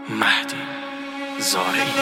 مهدی زارعی.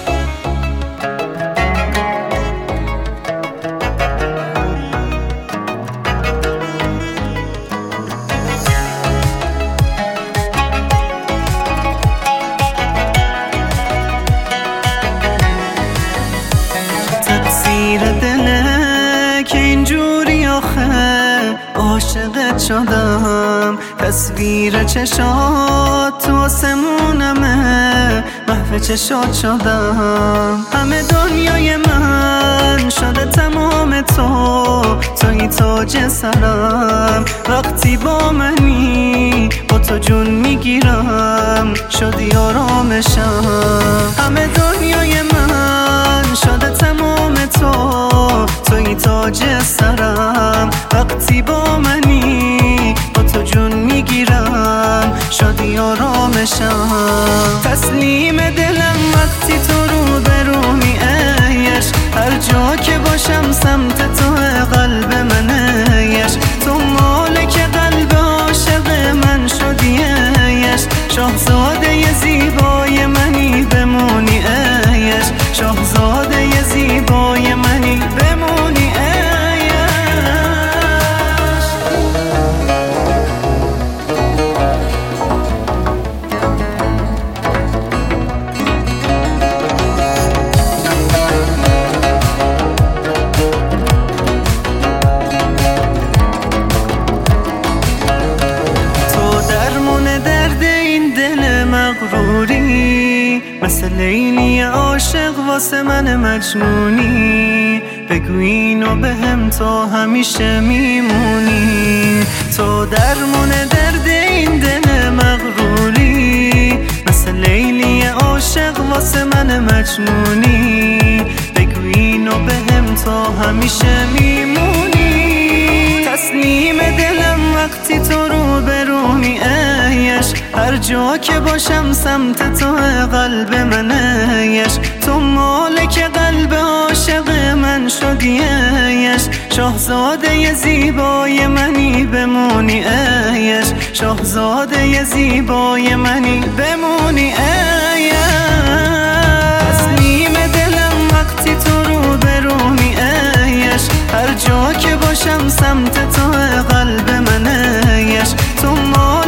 تقصیر دله که اینجوری آخه عاشقت شدم، تصویر چشات تو آسمونمه، محو چشات شدم. همه دنیای من شده تمام توی تاج سرم، وقتی با منی با تو جون میگیرم، شدی آرامشم. همه دنیای من شده تمام توی تاج سرم، وقتی با منی با تو جون میگیرم، شدی آرامشم. تسلیم دلم وقتی تو رو برومی ایش، هر جا که باشم سمت تو قلب من ایش، تو مالک قلب عاشق من شدی ایش، شاهزاده زیبای منی بمونی ایش، شاهزاده زیبای منی بمونی ایش. مثل لیلی عاشق واسه من مجنونی، بگو اینو بهم تا همیشه میمونی. تو درمون درد این دل مغروری، مثل لیلی عاشق واسه من مجنونی، بگو اینو بهم تا همیشه میمونی. تسلیم دلم وقتی تو رو برومی ایش، هر جا که باشم سمت تو قلب من ایش، تو مالک قلب عاشق من شدی ایش، شاهزاده زیبای منی بمونی ایش، شاهزاده زیبای منی بمونی ایش. تسلیم دلم وقتی تو رو برومی ایش، هر جا که باشم سمت تو قلب من ایش، تو